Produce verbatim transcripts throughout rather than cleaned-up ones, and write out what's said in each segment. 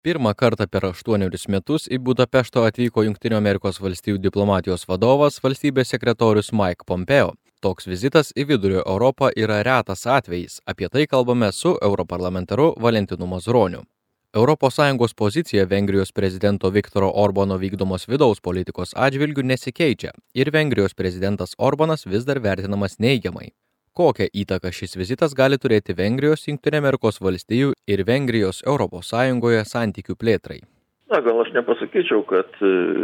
Pirmą kartą per aštuonerius metus į Budapeštą atvyko Jungtinių Amerikos valstijų diplomatijos vadovas, valstybės sekretorius Mike Pompeo. Toks vizitas į Vidurio Europą yra retas atvejis. Apie tai kalbame su europarlamentaru Valentinu Mazuroniu. Europos Sąjungos pozicija Vengrijos prezidento Viktoro Orbano vykdomos vidaus politikos atžvilgių nesikeičia ir Vengrijos prezidentas Orbanas vis dar vertinamas neigiamai. Kokią įtaką šis vizitas gali turėti Vengrijos, Jungtinių Amerikos valstijų ir Vengrijos Europos Sąjungoje santykių plėtrai? Na, gal aš nepasakyčiau, kad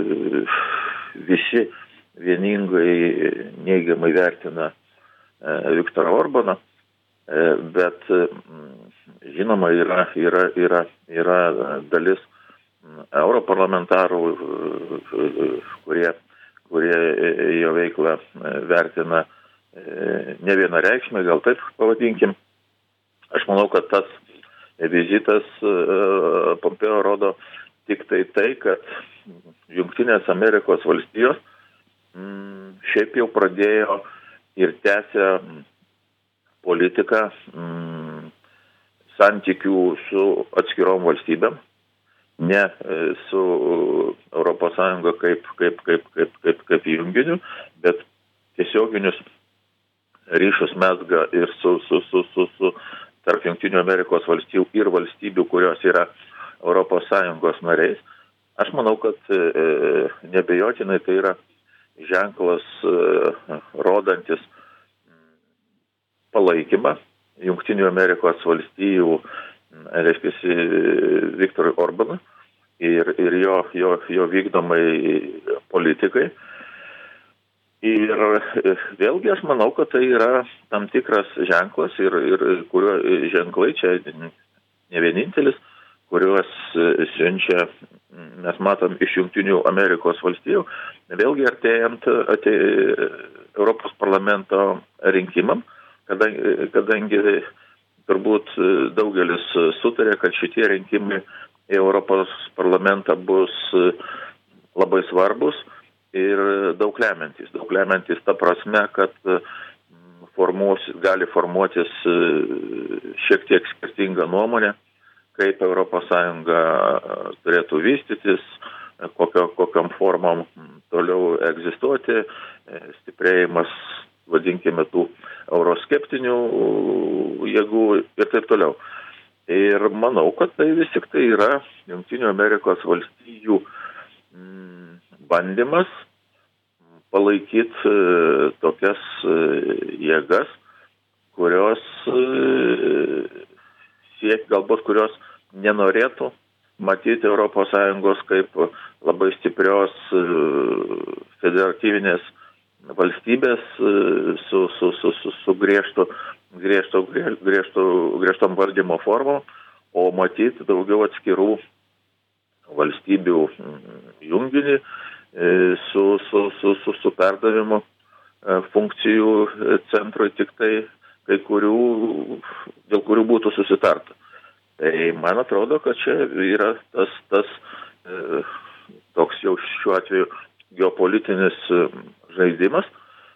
visi vieningai neigiamai vertina Viktorą Orbaną, bet žinoma yra, yra, yra, yra dalis europarlamentarų, kurie, kurie jo veiklą vertina ne vienareikšmė, gal taip pavadinkim. Aš manau, kad tas vizitas Pompeo rodo tik tai tai, kad Jungtinės Amerikos valstijos m, šiaip jau pradėjo ir tęsia politiką m, santykių su atskirom valstybėm, ne su Europos Sąjunga kaip, kaip, kaip, kaip, kaip, kaip junginiu, bet tiesioginius ryšius mezga ir su, su, su, su, su tarp Jungtinių Amerikos valstijų ir valstybių, kurios yra Europos Sąjungos nariais. Aš manau, kad e, nebejotinai tai yra ženklas e, rodantis palaikymą Jungtinių Amerikos valstijų, reiškia, Viktorui Orbanui ir, ir jo, jo, jo vykdomai politikai. Ir vėlgi aš manau, kad tai yra tam tikras ženklas ir, ir kurio ženklai čia ne vienintelis, kuriuos siunčia, mes matom, iš Jungtinių Amerikos valstijų, vėlgi artėjant atė, Europos parlamento rinkimam, kadangi, kadangi turbūt daugelis sutarė, kad šitie rinkimai į Europos parlamentą bus labai svarbus ir daug lemiantis. Daug lemiantis ta prasme, kad formuos, gali formuotis šiek tiek skirtinga nuomonė, kaip Europos Sąjunga turėtų vystytis, kokio, kokiom formom toliau egzistuoti, stiprėjimas, vadinkime, tų euroskeptinių jėgų ir taip toliau. Ir manau, kad tai vis tik tai yra Jungtinių Amerikos valstijų bandymas palaikyti tokias jėgas, kurios siek, galbūt kurios nenorėtų matyti Europos Sąjungos kaip labai stiprios federatyvinės valstybės su, su, su, su, su griežtu, griežtu, griežtu, griežtom valdymo formom, o matyti daugiau atskirų valstybių junginį su, su, su, su, su perdavimu funkcijų centrui tik tai, kai kurių, dėl kurių būtų susitarta. Tai man atrodo, kad čia yra tas, tas toks jau šiuo atveju geopolitinis žaidimas,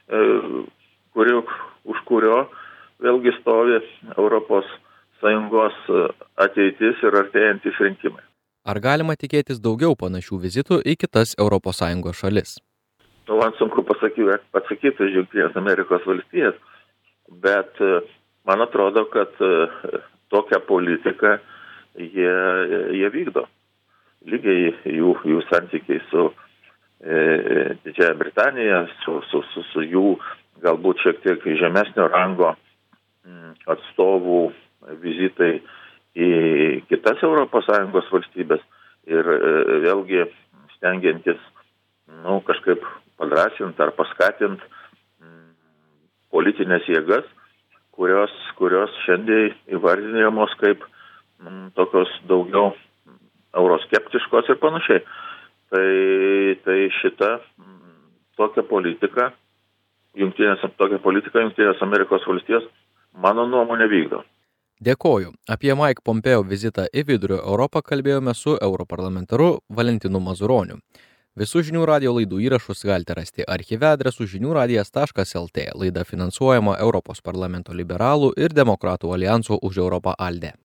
kuriu, už kurio vėlgi stovi Europos Sąjungos ateitis ir artėjantys rinkimai. Ar galima tikėtis daugiau panašių vizitų į kitas Europos Sąjungos šalis? Nu, man sunku pasakyti, atsakyti už Jungtinės Amerikos valstijas, bet man atrodo, kad tokią politiką jie, jie vykdo. Lygiai jų, jų santykiai su e, Didžiąja Britanija, su, su, su, su jų galbūt šiek tiek žemesnio rango m, atstovų vizitai į kitas Europos Sąjungos valstybės ir e, vėlgi stengiantis nu, kažkaip padrasinti ar paskatinti m, politinės jėgas, kurios, kurios šiandien įvardinamos kaip m, tokios daugiau euroskeptiškos ir panašiai. Tai, tai šita m, tokia politika, jungtinės, tokia politika Jungtinės Amerikos valstijos, mano nuomonė, vykdo. Dėkoju. Apie Mike Pompeo vizitą į Vidurio Europą kalbėjome su europarlamentaru Valentinu Mazuroniu. Visų žinių radijo laidų įrašus galite rasti archyve adresu žinių radijas taškas lt. Laida finansuojama Europos parlamento liberalų ir demokratų alijanso už Europą ALDE.